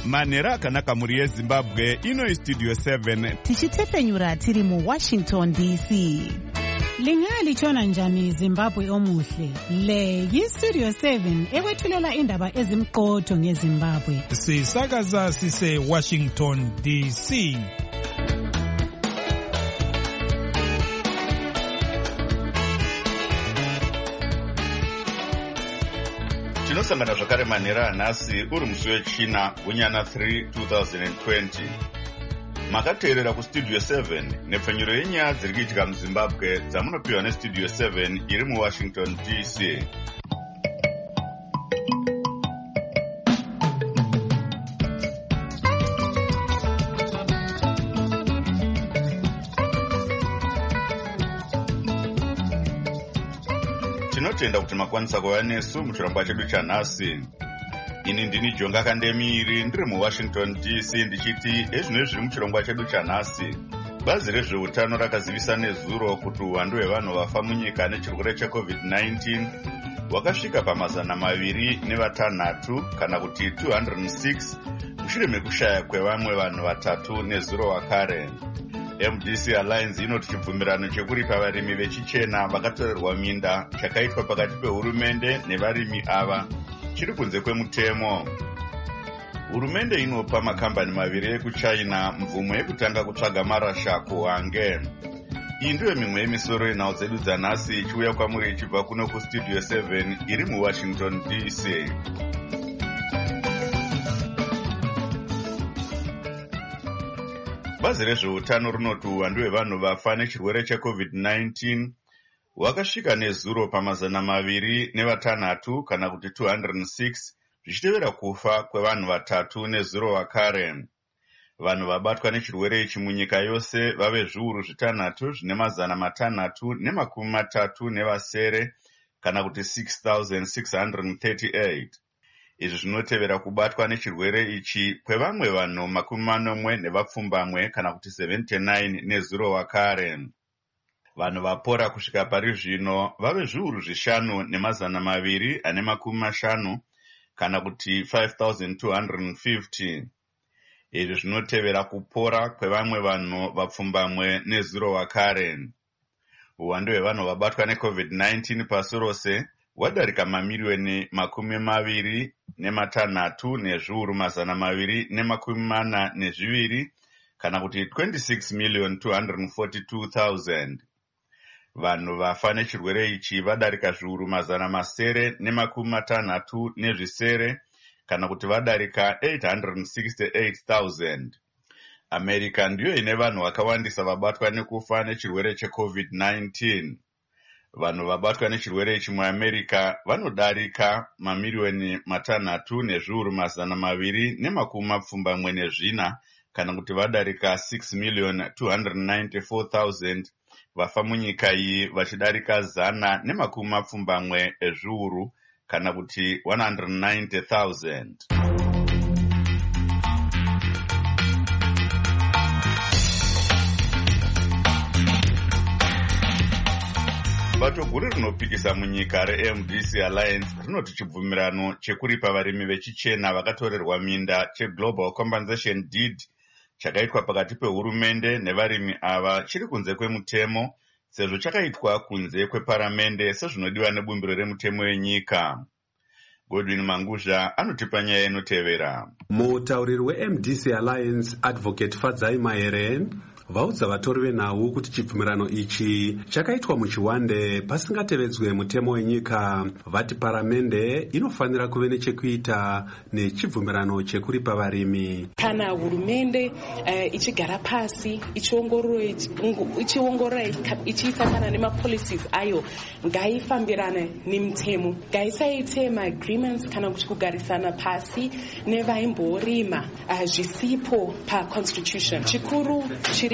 Manhero akanaka muri yeZimbabwe, ino Studio 7 tichitefenyura tiri mu Washington DC. Lingalitshona njani Zimbabwe omuhle? Le yiStudio 7 ekwethulela indaba ezimqotho ngeZimbabwe. Sisakaza sise Washington DC. Tinosangana zvakare manhero anhasi uri musi wechina gunyana 3 2020. Makateerera kuStudio 7 nepfenyuro yenyaya dziri kuitika muZimbabwe dzamunopiwa neStudio 7 iri muWashington DC. Tinotenda kuti makwanisa kuva nesu muchirongwa chedu chanhasi. Ini ndini Jonga Kandemiri ndiri muWashington DC ndichiti ezvinoi zviri muchirongwa chedu chanhasi. Bazi rezveutano rakazivisa nezuro kuti uwandu hwevanhu vafa munyika nechirwere cheCovid-19 wakasvika pa206 kana kuti 206 mushure mekushaya kwevamwe vanhu vatatu nezuro wakare. MDC Alliance inoti chibvumirano chekuripa varimi vechichena vakatorerwa minda chakaitwa pakati pehurumende nevarimi ava chiri kunze kwemutemo. Hurumende inopa makambani maviri ekuChina mvumo yekutanga kutsvaga marasha kuHwange. Iyi ndiyo mimwe yemisoro yenhau dzedu dzanhasi ichiuya kwamuri ichibva kuno kuStudio 7 iri muWashington DC. Bazi rezveutano rinoti uwandu hwevanhu vafa nechirwere cheCovid-19 wakasvika nezuro pa206 kana kuti 206 zvichitevera kufa kwevanhu vatatu nezuro wakare. Vanhu vabatwa nechirwere ichi munyika yose vave zviuru 6,630 kana kuti 6,638. Izvi zvinotevera kubatwa nechirwere ichi kwevamwe vanhu 40 kana kuti 79 nezuro wakare. Vanhu vapora kusvika pari zvino vave zviuru 5,250 kana kuti 5,250. Izvi zvinotevera kupora kwevamwe vanhu 10 nezuro wakare. Uwandu hwevanhu vabatwa neCovid-19 pasi rose wadarika mamiliyoni 26 nezviuru 242 kana kuti 26,242,000. Vanhu vafa nechirwere ichi vadarika zviuru 960 kana kuti vadarika 868,000. America ndiyo ine vanhu vakawandisa vabatwa nekufa nechirwere cheCovid-19. Vanhu vabatwa nechirwere ichi muAmerica vanodarika mamiliyoni 3 nezviuru 274 kana kuti vadarika 6,294,000 vafa munyika iyi vachidarika 170 ezviuru kana kuti 190,000. Bato guru rinopikisa munyika reMDC Alliance rinoti chibvumirano chekuripa varimi vechichena vakatorerwa minda cheGlobal Compensation Deed chakaitwa pakati pehurumende nevarimi ava chiri kunze kwemutemo sezvo chakaitwa kunze kweparamende sezvinodiwa nebumbiro remutemo wenyika. Godwin Manguzha anotipa nyaya inotevera. Mutauriri weMDC Alliance Advocate Fadzai Mahere vaudza vatori venhau kuti chibvumirano ichi chakaitwa muchiwande pasingatevedzwe mutemo wenyika. Vati paramende inofanira kuve nechekuita nechibvumirano chekuripa varimi. Kana hurumende ichigara pasi ichiongorora ichiita kana nemapolicies ayo ngaifambirane nemutemo, ngaisaite maagreements kana kuti kugarisana pasi nevaimborima zvisipo paconstitution. Chikuru chiri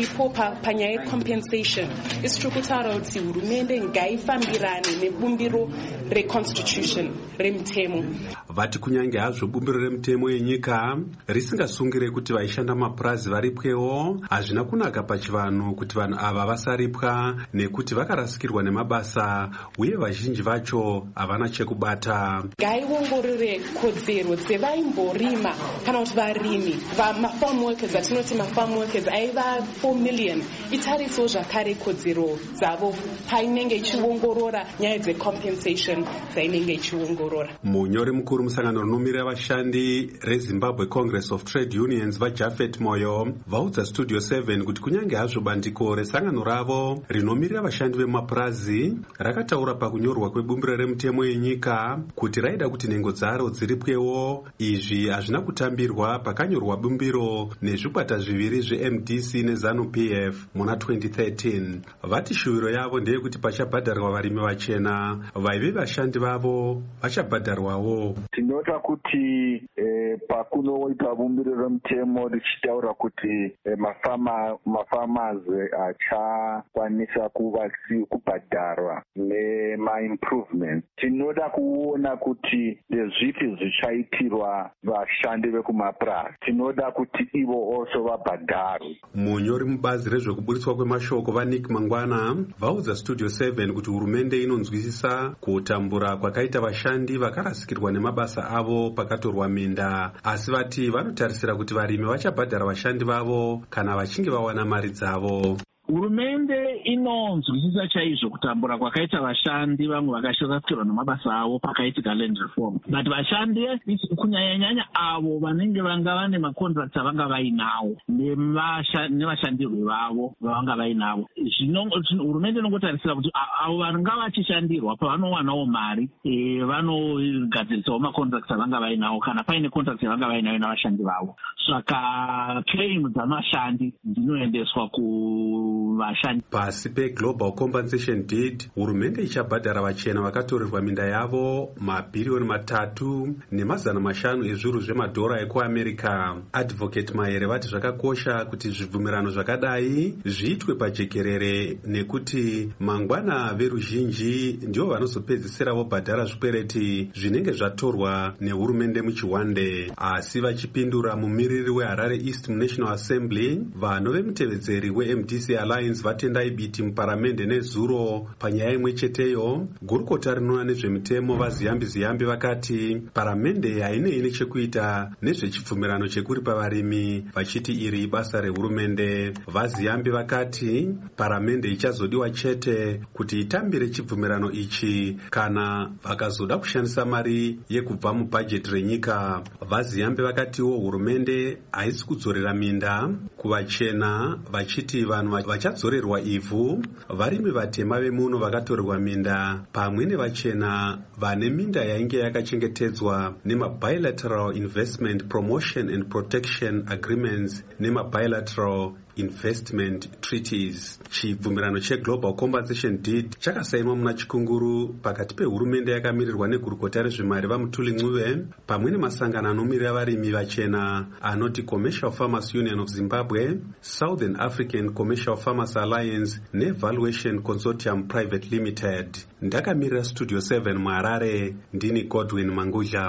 zviripo panyaya yecompensation isi tiri kutaura kuti hurumende ngaifambirane nebumbiro reconstitution remutemo. Vati kunyange hazvo bumbiro remutemo yenyika risingasungire kuti vaishanda mapurazi varipwewo, hazvina kunaka pachivanhu kuti vanhu ava vasaripwa nekuti vakarasikirwa nemabasa uye vazhinji vacho havana chekubata. Ngaiongorore kodzero dzevaimborima kana kuti varimi mafarm workers, atinoti mafarm workers aiva 4 million, itarisewo zvakare kodzero dzavo painenge ichiongorora nyaya dzecompensation dzainenge ichiongorora. Munyori mukuru musangano rinomirira vashandi reZimbabwe Congress of Trade Unions vaJafet Moyo vaudza Studio 7 kuti kunyange hazvo bandiko resangano ravo rinomirira vashandi vemapurazi rakataura pakunyorwa kwebumbiro remutemo yenyika kuti raida kuti nhengo dzaro dziripwewo, izvi hazvina kutambirwa pakanyorwa bumbiro nezvikwata zviviri zveMDC neZANU-PF muna 2013. Vati shuviro yavo ndeyekuti pachabhadharwa varimi vachena, vaive vashandi vavo vachabhadharwawo. Tinota kuti pakunoita bumbiro remutemo richitaura kuti mafarmers achakwanisa kubhadharwa nema-improvements. Tinoda kuona kuti ndezvipi zvichaitirwa vashandi vekumapurazi. Tinoda kuti ivo also vabhadharwe. Munyori mubazi rezvekuburitswa kwemashoko vaNick Mangwana vaudza Studio 7 kuti hurumende inonzwisisa kutambura kwakaita vashandi vakarasikirwa nemabasa avo pakatorwa minda, asi vati vanotarisira kuti varimi vachabhadhara vashandi vavo kana vachinge vawana mari dzavo. Hurumende inonzwisisa chaizvo kutambura kwakaita vashandi vamwe vakashorasirwa nemabasa avo pakaitika land reform, but vashandi kunyanya-nyanya avo vanenge vanga vane macontracts avanga vainawo nevashandirwe vavo vavanga vainavo, hurumende inongotarisira kuti avo vanga vachishandirwa pavanowanawo mari vanogadzirisawo macontracts avanga vainawo kana paine contracts avanga vainayo navashandi vavo. Saka claim dzamashandi dzinoendeswa vashandi. Pasi peGlobal Compensation Deed, hurumende ichabhadhara vachena vakatorerwa minda yavo mabhiriyoni 3.5 ezviuru zvemadhora ekuAmerica. Advocate Maere vati zvakakosha kuti zvibvumirano zvakadai zviitwe pajekerere nekuti mangwana veruzhinji ndivo vanozopedzisira vobhadhara zvikwereti zvinenge zvatorwa nehurumende muchiwande. Asi vachipindura mumiriri weHarare East National Assembly, vanhu vemutevedzeri weMDC Alliance vatendai biti muparamende nezuro panyaya imwe cheteyo. Gurukota rinoona nezvemitemo vaZiyambi vakati paramende hainei nechekuita nezvechibvumirano chekuripa varimi, vachiti iri basa rehurumende. VaZiyambi vakati paramende ichazodiwa chete kuti itambire chibvumirano ichi kana vakazoda kushandisa mari yekubva mubhajeti renyika. VaZiyambi vakatiwo hurumende haisi kudzorera minda kuvachena, vachiti vanhu vachadzorerwa ivhu varimi vatema vemuno vakatorerwa minda pamwe nevachena vane minda yainge yakachengetedzwa nemabilateral investment promotion and protection agreements nemabilateral investment treaties. Chibvumirano cheGlobal Compensation Deed chakasainwa muna Chikunguru pakati pehurumende yakamirirwa negurukota rezvemari vaMutuli Ncube pamwe nemasangano anomirira varimi vachena anoti Commercial Farmers Union of Zimbabwe, Southern African Commercial Farmers Alliance neValuation Consortium Private Limited. Ndakamirira Studio 7 muHarare, ndini Godwin Mangudla.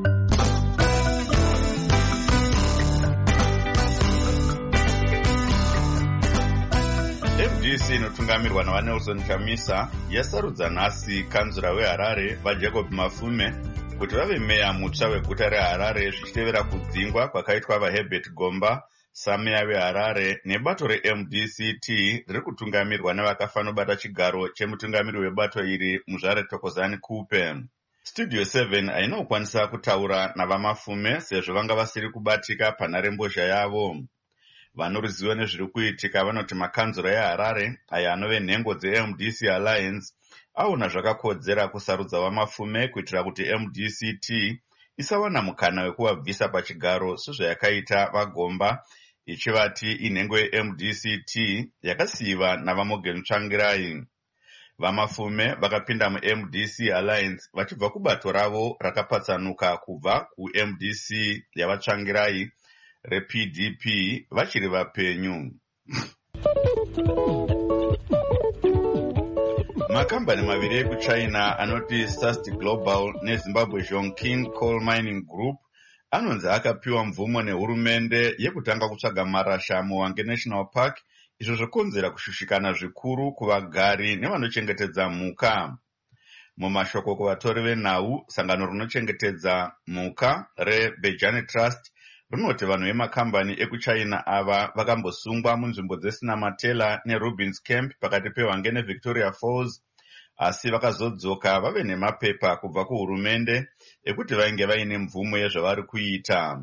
MDC inotungamirwa navaNelson Chamisa yasarudza nhasi kanzura weHarare vaJacob Mafume kuti vave meya mutsva weguta reHarare zvichitevera kudzingwa kwakaitwa vaHerbert Gomba sameya veHarare nebato reMDCT riri kutungamirwa nevakafanobata chigaro chemutungamiri webato iri Muzvare Thokozani Kupe. Studio 7 haina kukwanisa kutaura navaMafume sezvo vanga vasiri kubatika panharembozha yavo. Vanoruzivo nezviri kuitika vanoti makanzura eHarare aya anove nhengo dzeMDC Alliance aona zvakakodzera kusarudza vaMafume kuitira kuti MDCT isawana mukana wekuvabvisa pachigaro sezvayakaita vaGomba, ichivati inhengo yeMDCT yakasiyiwa navaMorgan Tsvangirai. VaMafume vakapinda muMDC Alliance vachibva kubato ravo rakapatsanuka kubva kuMDC yavaTsvangirai rePDP vachiri vapenyu. Makambani maviri ekuchina anoti Sasti Global neZimbabwe Zhongqing Coal Mining Group anonzi akapiwa mvumo nehurumende yekutanga kutsvaga marasha muHwange National Park, izvo zvokonzera kushushikana zvikuru kuvagari nevanochengetedza mhuka. Mumashoko kuvatori venhau, sangano rinochengetedza mhuka reBejani Trust rinoti vanhu vemakambani ekuchina ava vakambosungwa munzvimbo dzeSinamatela neRubins Camp pakati peHwange neVictoria Falls, asi vakazodzoka vave nemapepa kubva kuhurumende ekuti vainge vaine mvumo yezvavari kuita.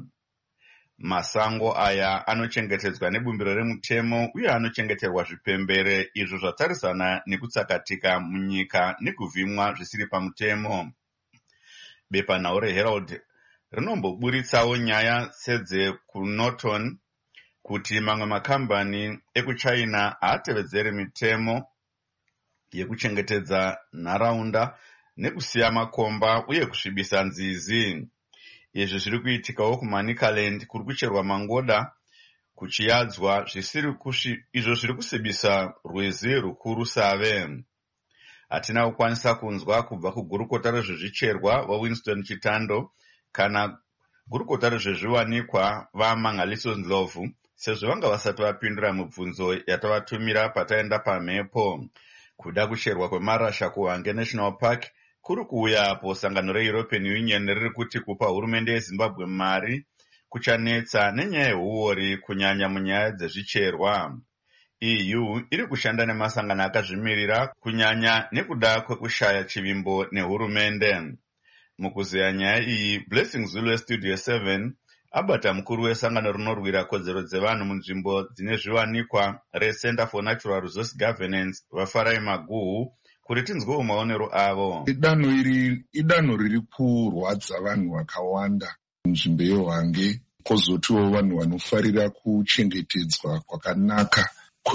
Masango aya anochengetedzwa nebumbiro remutemo uye anochengeterwa zvipembere izvo zvatarisana nekutsakatika munyika nekuvhimwa zvisiri pamutemo. Bepanhau reHerald rinomboburitsawo nyaya sedzekuNorton kuti mamwe makambani ekuchina haatevedzeri mitemo yekuchengetedza nharaunda nekusiya makomba uye kusvibisa nzizi. Izvi zviri kuitikawo kuManicaland kuri kucherwa mangoda kuchiyadzwa izvo zviri kusibisa rwizi rukuru Save. Hatina kukwanisa kunzwa kubva kugurukota rezvezvicherwa vaWinston Chitando kana gurukota rezvezviwanikwa vaMangaliso Ndlovu, sezvo vanga vasati vapindura mibvunzo yatavatumira pataenda pamhepo. Kuda kucherwa kwemarasha kuHwange National Park kuri kuuya apo sangano reEuropean Union riri kuti kupa hurumende yeZimbabwe mari kuchanetsa nenyaya yehuori kunyanya munyaya dzezvicherwa. EU iri kushanda nemasangano akazvimirira kunyanya nekuda kwekushaya chivimbo nehurumende. Mukuzeya nyaya iyi, Blessing Zulu Studio 7 abata mukuru wesangano rinorwira kodzero dzevanhu munzvimbo dzine zviwanikwa reCenter for Natural Resource Governance vaFarai Maguhu kuti tinzwewo maonero avo. Idanho iri idanho riri kurwadza vanhu vakawanda munzvimbo yeHwange, kwozotiwo vanhu vanofarira kuchengetedzwa kwakanaka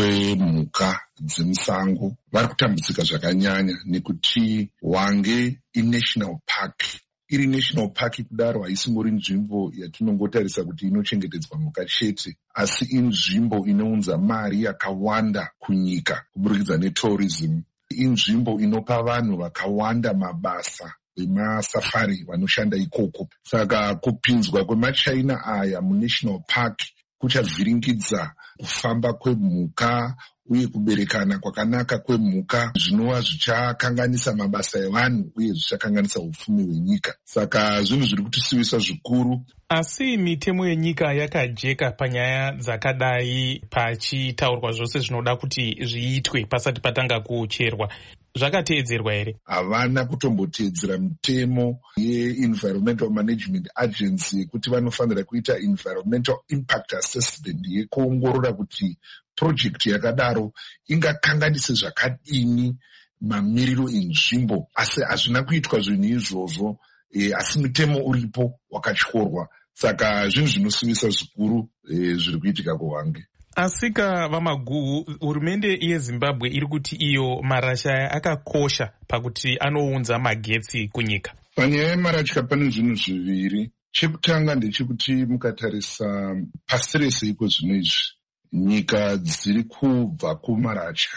kwemhuka dzemusango vari kutambudzika zvakanyanya nekuti Hwange iNational Park. Iri National Park kudaro haisingori nzvimbo yatinongotarisa kuti inochengetedzwa mhuka chete, asi inzvimbo inounza mari yakawanda kunyika kuburikidza netourism. Inzvimbo inopa vanhu vakawanda mabasa vemasafari vanoshanda ikoko. Saka kupinzwa kwemaChina aya muNational Park kuchavhiringidza kufamba kwemhuka uye kuberekana kwakanaka kwemhuka, zvinova zvichakanganisa mabasa evanhu uye zvichakanganisa upfumi hwenyika. Saka zvinhu zviri kutisivisa zvikuru. Asi mitemo yenyika yakajeka panyaya dzakadai pachitaurwa zvose zvinoda kuti zviitwe pasati patanga kucherwa. Zvakateedzerwa here? Havana kutomboteedzera mitemo yeEnvironmental Management Agency kuti vanofanira kuita environmental impact assessment yekuongorora kuti project yakadaro ingakanganise zvakadini mamiriro enzvimbo, asi hazvina kuitwa zvinhu izvozvo, asi mitemo uripo wakatyorwa. Saka zvinhu zvinosivisa zvikuru zviri kuitika kuHwange. Asika vaMaguhu, hurumende yeZimbabwe iri kuti iyo marasha akakosha pakuti anounza magetsi kunyika. Panyaya yemarasha pane zvinhu zviviri. Chekutanga ndechekuti mukatarisa pasi rese iko zvino izvi, nyika dziri kubva kumarasha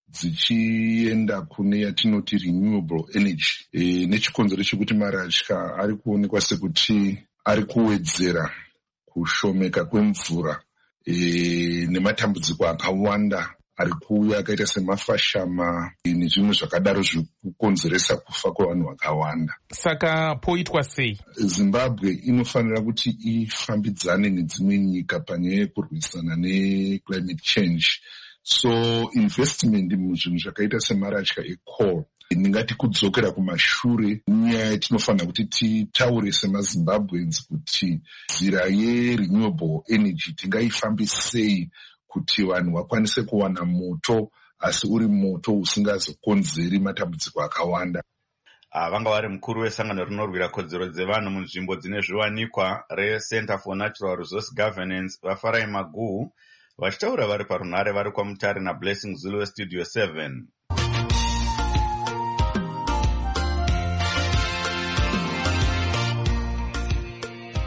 dzichienda kune yatinoti renewable energy, nechikonzero chekuti marasha ari kuonekwa sekuti ari kuwedzera kushomeka kwemvura nematambudziko akawanda ari kuuya akaita semafashama nezvimwe zvakadaro zviri kukonzeresa kufa kwevanhu vakawanda. Saka poitwa sei? Zimbabwe inofanira kuti ifambidzane nedzimwe nyika panyaya yekurwisana neclimate change. So investment muzvinhu zvakaita semarasha ecoal ndingati kudzokera kumashure. Nyaya yatinofanira kuti titaure semaZimbabweans kuti nzira yerenewable energy tingaifambisei kuti vanhu vakwanise kuwana moto, asi uri moto usingazokonzeri matambudziko akawanda. Vanga vari mukuru wesangano rinorwira kodzero dzevanhu munzvimbo dzine zviwanikwa reCenter for Natural Resource Governance vaFarai Maguhu vachitaura vari parunhare vari kwaMutare naBlessing Zulu Studio 7.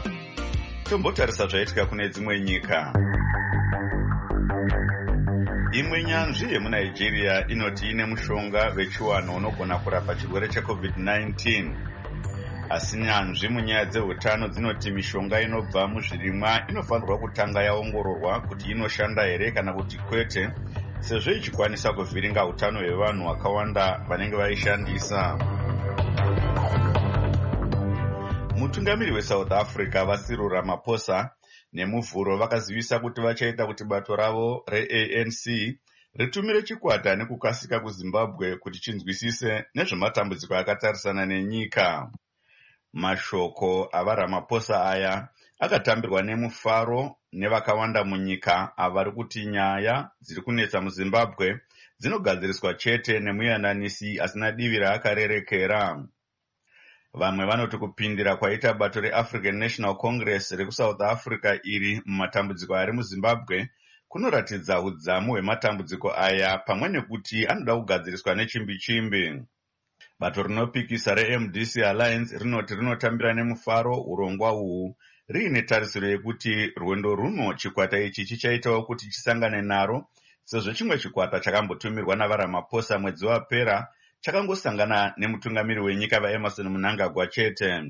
Tombotarisa zvaitika kune dzimwe nyika. Imwe nyanzvi yemuNigeria inoti ine mushonga wechiwanhu unogona kurapa chirwere cheCovid-19. Asi nyanzvi munyaya dzeutano dzinoti mishonga inobva muzvirimwa inofanirwa kutanga yaongororwa kuti inoshanda here kana kuti kwete, sezvo ichikwanisa kuvhiringa utano hwevanhu vakawanda vanenge vaishandisa. Mutungamiri weSouth Africa Cyril Ramaphosa nemuvhuro vakazivisa kuti vachaita kuti bato ravo reANC ritumire chikwata nekukasika kuZimbabwe kuti chinzwisise nezvematambudziko akatarisana nenyika. Mashoko avaRamaphosa aya akatambirwa nemufaro nevakawanda munyika avari kuti nyaya dziri kunetsa muZimbabwe dzinogadziriswa chete nemuyananisi asina divi raakarerekera. Vamwe vanoti kupindira kwaita bato reAfrican National Congress rekuSouth Africa iri mumatambudziko ari muZimbabwe kunoratidza udzamu hwematambudziko aya pamwe nekuti anoda kugadziriswa nechimbi-chimbi. Bato rinopikisa reMDC Alliance rinoti rinotambira nemufaro urongwa uhu riine tarisiro yekuti rwendo runo chikwata ichi chichaitawo kuti chisangane naro, sezvo chimwe chikwata chakambotumirwa navaRamaphosa mwedzi wapera chakangosangana nemutungamiri wenyika vaEmmerson Mnangagwa chete.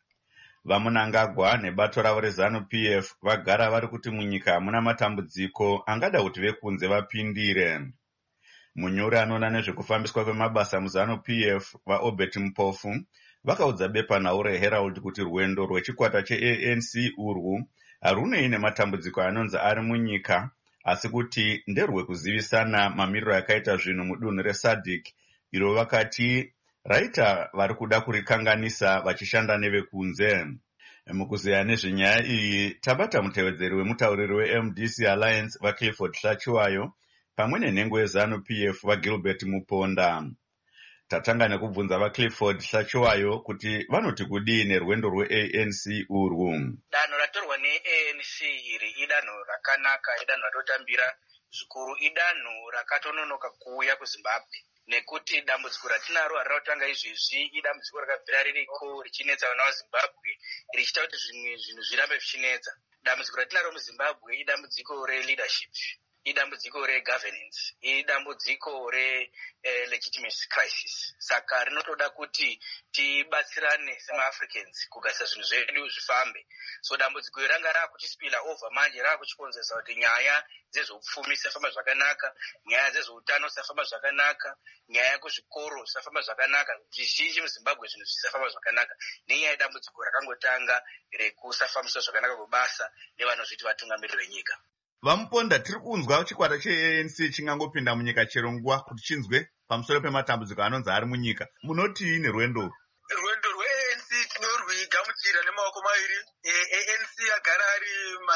VaMnangagwa nebato ravo reZANU-PF vagara vari kuti munyika hamuna matambudziko angada kuti vekunze vapindire. Munyori anoona nezvekufambiswa kwemabasa muZANU-PF vaObert Mpofu vakaudza bepanhau reHerald kuti rwendo rwechikwata cheANC urwu harunei nematambudziko anonzi ari munyika, asi kuti nderwekuzivisana mamiriro akaita zvinhu mudunhu reSADC iro vakati raita vari kuda kurikanganisa vachishanda nevekunze. Mukuzeya nezvenyaya iyi tabata mutevedzeri wemutauriri weMDC Alliance vaClifford Hlachiwayo pamwe nenhengo yeZANU-PF vaGilbert Muponda. Tatanga nekubvunza vaClifford Hlachiwayo kuti vanoti kudii nerwendo rweANC urwu. Danho ratorwa neANC iri idanho rakanaka, idanho ratotambira zvikuru, idanho rakatononoka kuuya kuZimbabwe, nekuti dambudziko ratinaro harina kutanga izvezvi, idambudziko rakabvira ririko richinetsa vana vaZimbabwe richiita kuti zvimwe zvinhu zvirambe zvichinetsa. Dambudziko ratinaro muZimbabwe idambudziko releadership, idambudziko regovernance, idambudziko relegitimacy crisis. Saka rinotoda kuti tibatsirane semaAfricans kugaisa zvinhu zvedu zvifambe. So dambudziko ranga rakuchispila over manje rakuchikonzeresa kuti nyaya dzezveupfumi dzisafamba zvakanaka, nyaya dzezveutano dzisafamba zvakanaka, nyaya yekuzvikoro dzisafamba zvakanaka, zvizhinji muZimbabwe zvinhu zvisafamba zvakanaka nenyaya yedambudziko rakangotanga rekusafambiswa zvakanaka kubasa nevanozviti vatungamiriri venyika. Vamuponda, tiri kunzwa chikwata cheANC chingangopinda munyika chero nguva kuti chinzwe pamusoro pematambudziko anonzi ari munyika. Munoti nerwendo rwendo rweANC tinorwigamuchira nemaoko maviri. ANC agara ari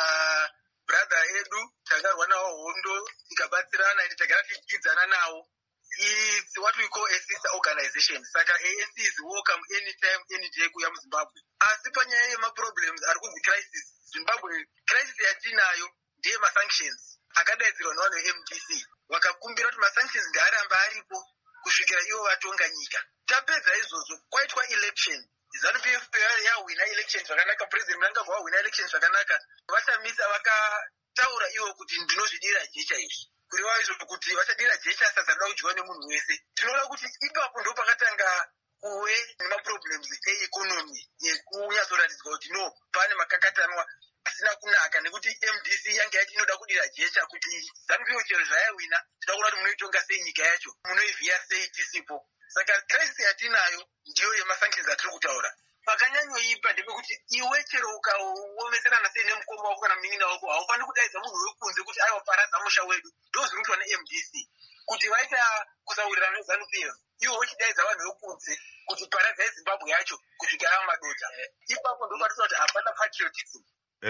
mabradha edu, tagarwa nawo hondo tikabatsirana, tagara tichidzana nawo. It's what we call a sister organization. Saka ANC is welcome anytime, any day kuya muZimbabwe. Asi panyaya yemaproblems ari kunzi crisis, Zimbabwe crisis yatinayo ndiye masanctions akadaidzirwa nevanhu veMDC, vakakumbira kuti masanctions ngaarambe aripo kusvikira ivo vatonga nyika. Tapedza izvozvo kwaitwa election, ZANU-PF yahwina election zvakanaka, President Mnangagwa wahwina election zvakanaka, vachamisa vakataura ivo kuti ndinozvidira jecha izvi, kureva izvo kuti vachadira jecha sasarida kudyiwa nemunhu wese. Tinoona kuti ipapo ndo pakatanga kuve nemaproblems eeconomy yekunyatsoratidzwa kuti no pane makakatanwa asina kunaka, nekuti MDC yange yati inoda kudira jecha kuti ZANU-PF chero zvayawina tida kuona kuti munoitonga sei nyika yacho, munoivhiya sei tisipo. Saka crisis yatinayo ndiyo yemasanctions atiri kutaura. Pakanyanyoipa ndepekuti iwe chero ukaomeserana sei nemukoma wako kana munin'ina wako haufaniri kudaidza munhu wekunze kuti aiwa paradza musha wedu. Ndo zviri kuitwa neMDC kuti vaita kusaurirana neZANU-PF, iwo uchidaidza vanhu vekunze kuti paradza yeZimbabwe yacho kusvika ava madota. Ipapo ndo patinoona kuti hapana patriotism.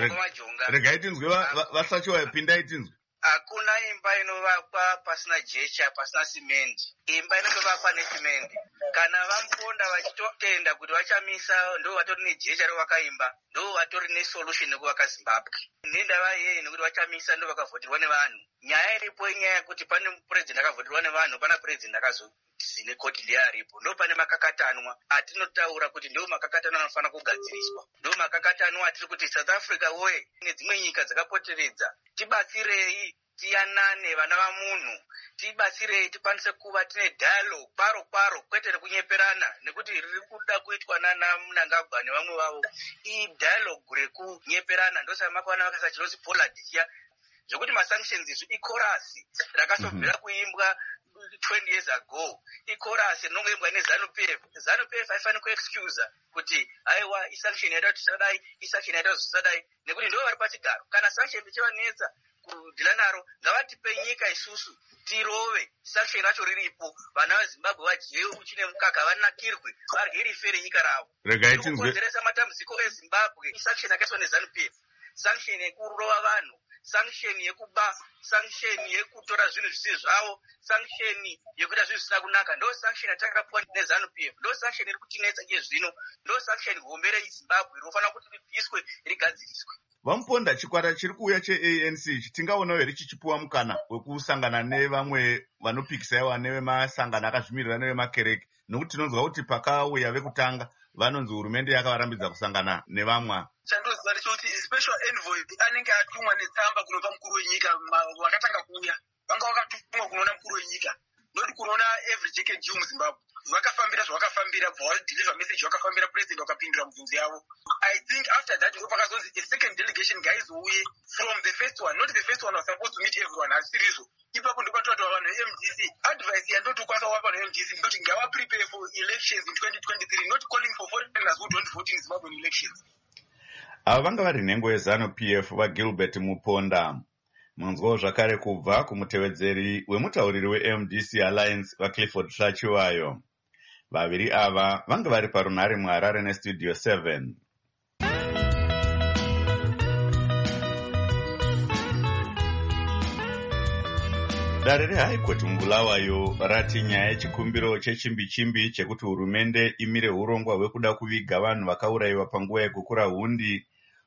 Regai tinzwe vaShlachiwayo, pindai tinzwe. Hakuna imba inovakwa pasina jecha, pasina simendi. Imba inotovakwa nesimende. Kana Vamuponda vachitotenda kuti vachamisa, ndo vatori nejecha rovakaimba, ndo vatori nesolution nekuvaka Zimbabwe. Nendava yei nekuti vachamisa ndo vakavhoterwa nevanhu. Nyaya iripo inyaya yekuti pane president akavhoterwa nevanhu, pana president akazozine koti ndiye aripo. Ndo pane makakatanwa atinotaura kuti ndo makakatanwa anofanira kugadziriswa. Ndo makakatanwa atiri kuti South Africa woye nedzimwe nyika dzakapoteredza tibatsirei tiyanane vana vamunhu, tibatsirei tikwanise kuva tine dialogue kwaro kwete rekunyeperana, nekuti riri kuda kuitwa nana Mnangagwa nevamwe vavo. Iyi dialogue rekunyeperana ndosaka makwana vakasa chinonzi poladicia zvokuti masanctions izvi ikorasi rakasobvira kuimbwa 20 years ago. Ikorasi rinongoimbwa neZANU-PF. ZANU-PF haifaniri kuexcusa kuti aiwa isanction yaita kuti tisadai, isanction yaita kuti tisadai, nekuti ndivo vari pachigaro. Kana sanction ichivanetsa kudhila naro, ngavatipe nyika isusu tirove sanction racho riripo, vana veZimbabwe vadye uchi nemukaka, vanakirwe varye rife renyika ravo. Kukonzeresa matambudziko eZimbabwe isanction yakaiswa neZANU-PF, sanction yekurova vanhu, sanction yekuba, sanction yekutora zvinhu zvisi zvavo, sanction yekuita zvinhu zvisina kunaka. Ndo sanction yatakapuwa neZANU-PF, ndo sanction iri kutinetsa iye zvino, ndo sanction hombe reZimbabwe rinofanira kuti ribviswe rigadziriswe. Vamuponda, chikwata chiri kuuya cheANC tingaonawo here chichipuwa mukana wekusangana nevamwe vanopikisaiwa nevemasangano akazvimirira nevemakereke, nokuti tinonzwa kuti pakauya vekutanga vanonzi hurumende yakavarambidza kusangana nevamwe. Chandoziva ndechekuti special envoy anenge atumwa netsamba kunobva mukuru wenyika vakatanga kuuya, vanga vakatumwa kunoona mukuru wenyika, noti kunoona every JKG muZimbabwe vakafambira zvavakafambira, deliver message vakafambira president vakapindura mubvunzo yavo. I think after that pakazonzi a second delegation guys uye from the first one, not the first one was supposed to meet everyone asirizvo. Ipapo ndopatova vanhu veMDC advice yandotokwanisa kuva vanhu veMDC ndoti ngava prepare for elections in 2023, not calling for foreigners who don't vote in Zimbabwean elections. Ava vanga vari nhengo yeZANU-PF vaGilbert Muponda. Munzwawo zvakare kubva kumutevedzeri wemutauriri weMDC Alliance vaClifford Hlachiwayo. Vaviri ava vanga vari parunhare muHarare neStudio 7. Dare reHigh Court muBulawayo rati nyaya yechikumbiro chechimbi-chimbi chekuti hurumende imire urongwa hwekuda kuviga vanhu vakaurayiwa panguva yegukura hundi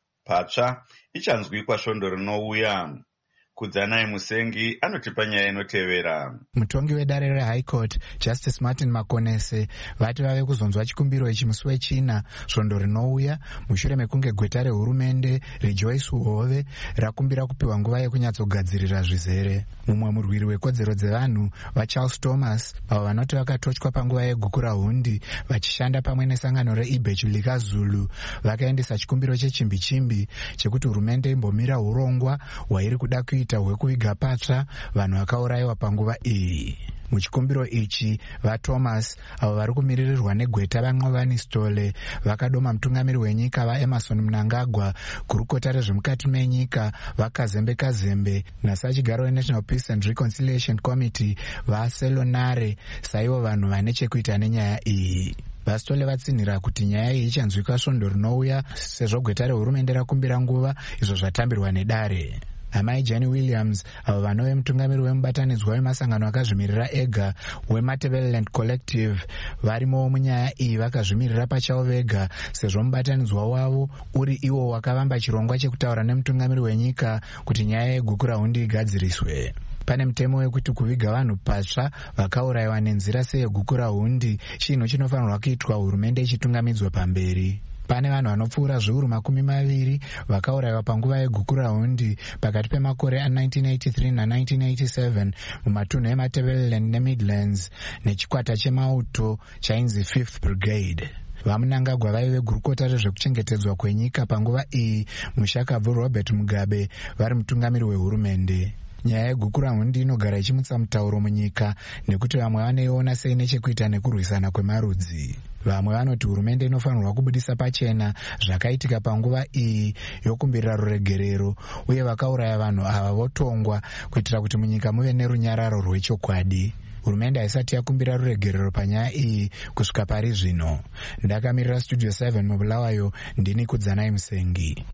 patsva ichanzwikwa svondo rinouya. Kudzanai Musengi anotipa nyaya inotevera. Mutongi wedare reHigh Court Justice Martin Makonese vati vave kuzonzwa chikumbiro ichi musi wechina svondo rinouya mushure mekunge gweta rehurumende reJoyce Uhove rakumbira kupiwa nguva yekunyatsogadzirira zvizere. Mumwe murwiri wekodzero dzevanhu vaCharles Thomas avo vanoti vakatotywa panguva yegukura hundi vachishanda pamwe nesangano reIbhechulika Zulu vakaendesa chikumbiro chechimbi-chimbi chekuti hurumende imbomira urongwa hwairi kuda kuita hwekuviga patsva vanhu vakaurayiwa panguva iyi. Muchikumbiro ichi vaThomas avo vari kumiririrwa negweta vaNqovani Stole vakadoma mutungamiri wenyika vaEmmerson Mnangagwa, gurukota rezvemukati menyika vaKazembe nasachigaro weNational Peace and Reconciliation Committee vaSelonare saivo vanhu vane chekuita nenyaya iyi. VaStole vatsinhira kuti nyaya iyi ichanzwika svondo rinouya sezvo gweta rehurumende rakumbira nguva izvo zvatambirwa nedare. Amai Jani Williams avo vanove mutungamiri wemubatanidzwa wemasangano akazvimirira ega weMatabeleland Collective varimowo munyaya iyi vakazvimirira pachavo vega sezvo mubatanidzwa wavo uri iwo wakavamba chirongwa chekutaura nemutungamiri wenyika kuti nyaya yegukura hundi igadziriswe. Pane mutemo wekuti kuviga vanhu patsva vakaurayiwa nenzira seyegukura hundi chinhu chinofanirwa kuitwa hurumende ichitungamidzwa pamberi. Pane vanhu vanopfuura zviuru 20 vakaurayiwa panguva yegukura hundi pakati pemakore a1983 na1987 mumatunhu eMatabeleland neMidlands nechikwata chemauto chainzi 5th Brigade. VaMnangagwa vaive gurukota rezvekuchengetedzwa kwenyika panguva iyi mushakabvu Robert Mugabe vari mutungamiri wehurumende. Nyaya yegukura hundi inogara ichimutsa mutauro munyika nekuti vamwe vaneiona seine chekuita nekurwisana kwemarudzi. Vamwe vanoti hurumende inofanirwa kubudisa pachena zvakaitika panguva iyi yokumbirira ruregerero uye vakauraya vanhu ava votongwa kuitira kuti munyika muve nerunyararo rwechokwadi. Hurumende haisati yakumbira ruregerero panyaya iyi kusvika pari zvino. Ndakamirira Studio 7 muBulawayo, ndini Kudzanai Musengi.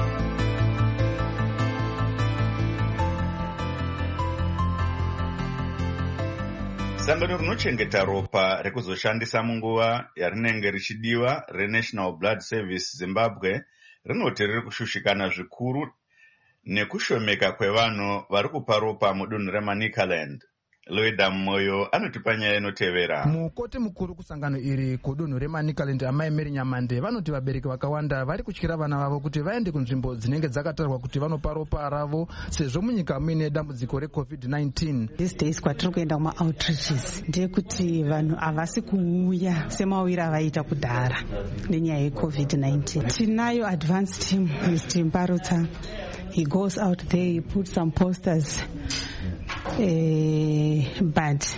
Sangano rinochengeta ropa rekuzoshandisa munguva yarinenge richidiwa reNational Blood Service Zimbabwe rinoti riri kushushikana zvikuru nekushomeka kwevanhu vari kupa ropa mudunhu reManicaland. Loida Moyo anotipa nyaya inotevera. Mukoti mukuru kusangano iri kudunhu reManicaland Amai Mary Nyamande vanoti vabereki vakawanda vari kutyira vana vavo kuti vaende kunzvimbo dzinenge dzakatarwa kuti vanopa ropa ravo sezvo munyika muine dambudziko reCovid-19. These days kwatiri kuenda kuma-outreaches ndeyekuti vanhu havasi kuuya semauiro avaita kudhara nenyaya yeCovid-19. Tinayo advanced team, Mr. Mbarutsa. He goes out there, he puts some posters. But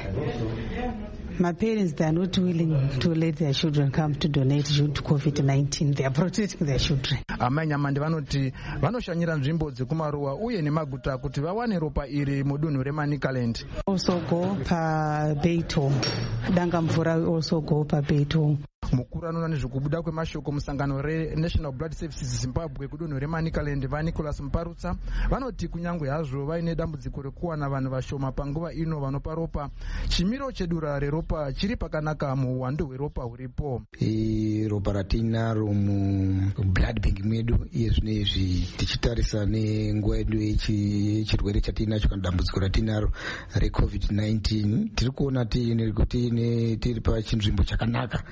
my parents, they are not willing to let their children come to donate due to COVID-19. They are protecting their children. Amai Nyamande vanoti vanoshanyira nzvimbo dzekumaruwa uye nemaguta kuti vawane ropa iri mudunhu reManicaland. Also go paBeito. Dangamvura also go paBeito. Mukuru anoona nezvekubuda kwemashoko musangano reNational Blood Services Zimbabwe kudunhu reManicaland vaNicholas Mparutsa vanoti kunyange hazvo vaine dambudziko rekuwana vanhu vashoma panguva ino vanopa ropa, chimiro chedura reropa chiri pakanaka muuwandu hweropa huripo. Ropa ratinaro mublood bank medu iye zvinezvi tichitarisa nenguva yedu yechirwere chatinacho kana dambudziko ratinaro reCovid-19 tiri kuona tiri pachinzvimbo chakanaka.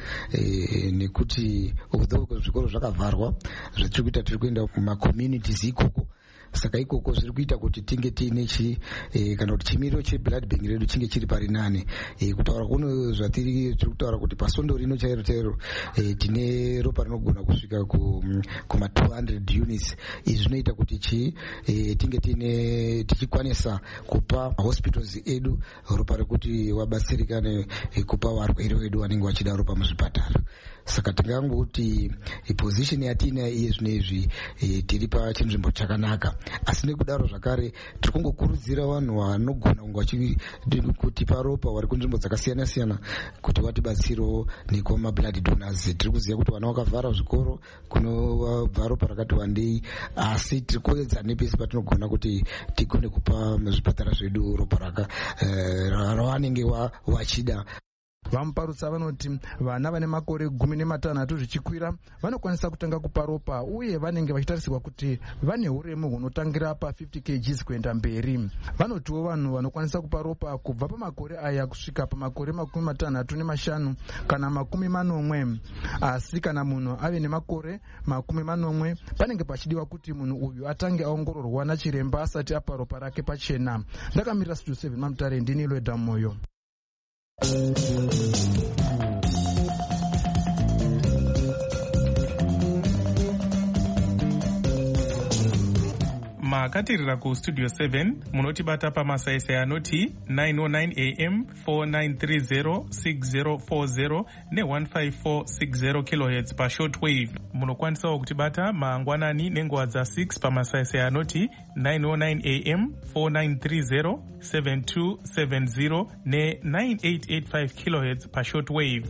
Nekuti although zvikoro zvakavharwa zvatiri kuita tiri kuenda kumacommunities ikoko, saka ikoko zviri kuita kuti tinge tiine kana kuti chimiro cheblood bank redu chinge chiri pari nane. Kutaura kuno tiri kutaura kuti pasondo rino chairo chairo tine ropa rinogona kusvika kuma 200 units. Izvi zvinoita kuti tinge tichikwanisa kupa hospitals edu ropa rekuti wabatsirikane kupa varwere vedu vanenge vachida ropa muzvipatara. Saka tingangoti position yatina iye zvinezvi tiri pachinzvimbo chakanaka, asi nekudaro zvakare tiri kungokurudzira vanhu vanogona kutipa ropa vari kunzvimbo dzakasiyana siyana kuti vatibatsirewo nekuma blood donors. Tiri kuziva kuti vana vakavhara zvikoro kunobva ropa rakati wandei, asi tiri kuedza nepesi patinogona kuti tigone kupa muzvipatara zvedu ropa ravanenge vachida. Vamparutsa vanoti vana vane makore 16 zvichikwira vanokwanisa kutanga kupa ropa uye vanenge vachitarisirwa kuti vane uremu hunotangira pa50 kg kuenda mberi. Vanotiwo vanhu vanokwanisa kupa ropa kubva pamakore aya kusvika pamakore 65 kana 40. Asi kana munhu ave nemakore 40 panenge pachidiwa kuti munhu uyu atange aongororwa nachiremba asati apa ropa rake pachena. Ndakamira Studio 7 Mamutare, ndini Loida Moyo. makatirira kustudio 7 munotibata pamasaisai anoti 909 am 4930 6040 ne15460 kHz pashortwave. Munokwanisawo kutibata mangwanani nenguva dza6 pamasaisai anoti 909 am 4930 7270 ne9885 kHz pashortwave.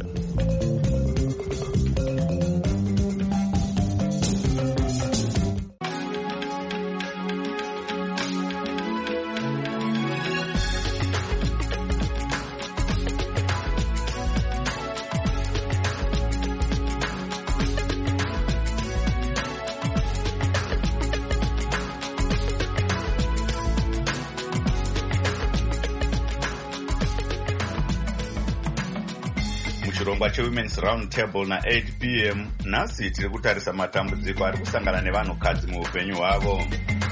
Chirongwa cheWomen's Round Table na 8 p.m. nhasi tiri kutarisa matambudziko ari kusangana nevanhukadzi muupenyu hwavo.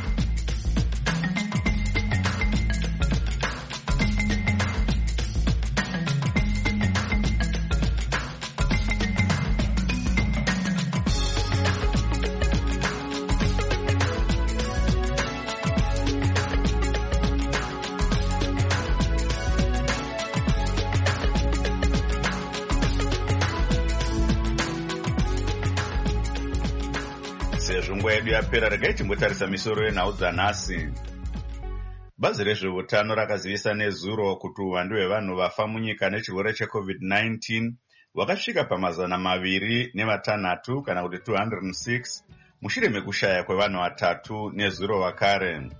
Sezvo nguva yedu yapera, regai timbotarisa misoro yenhau dzanhasi. Bazi rezveutano rakazivisa nezuro kuti uwandu hwevanhu vafa munyika nechirwere cheCovid-19 wakasvika pa206 kana kuti 206 mushure mekushaya kwevanhu 3 nezuro wakare.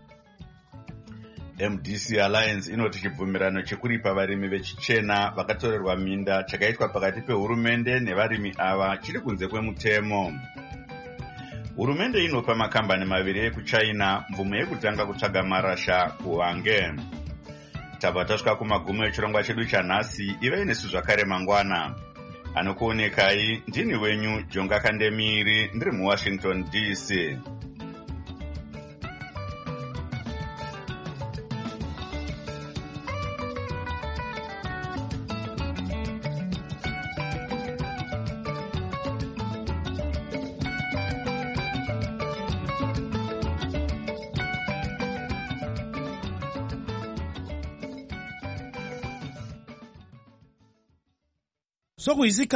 MDC Alliance inoti chibvumirano chekuripa varimi vechichena vakatorerwa minda chakaitwa pakati pehurumende nevarimi ava chiri kunze kwemutemo. Hurumende inopa makambani maviri ekuChina mvumo yekutanga kutsvaga marasha kuHwange. tabva tasvika kumagumo echirongwa chedu chanhasi. ivai nesu zvakare mangwana. Anokuonekai ndini wenyu Jonga Kandemiri, ndiri muWashington DC. Sokuyisika